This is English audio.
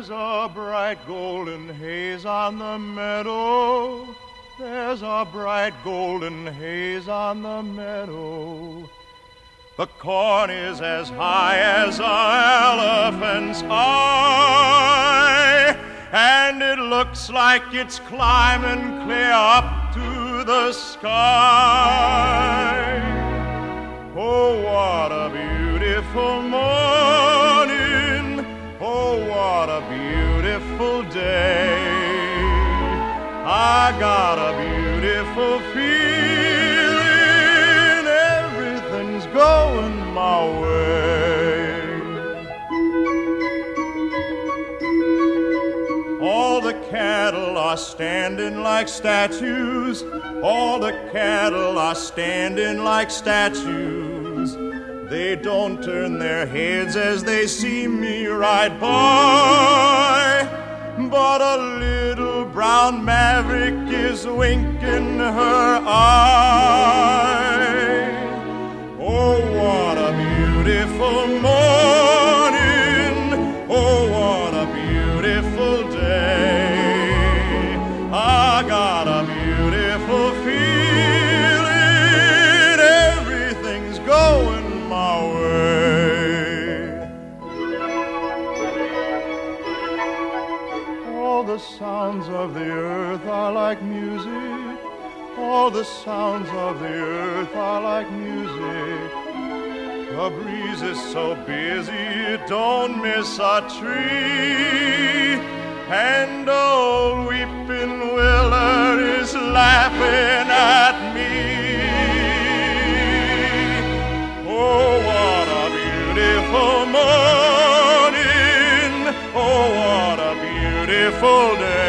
There's a bright golden haze on the meadow. There's a bright golden haze on the meadow. The corn is as high as an elephant's eye, and it looks like it's climbing clear up to the sky. Oh, what a beautiful morning. Oh, what a beautiful day. I got a beautiful feeling. Everything's going my way. All the cattle are standing like statues. All the cattle are standing like statues. They don't turn their heads as they see me ride by. But a little brown maverick is winking her eye. Oh, what a beautiful morning. Oh, what a beautiful day. I got a beautiful feeling. Everything's going my way. All the sounds of the earth are like music. All the sounds of the earth are like music. The breeze is so busy it don't miss a tree. And old weeping willow is laughing at me. Oh, what a beautiful morning. Oh, what a beautiful day.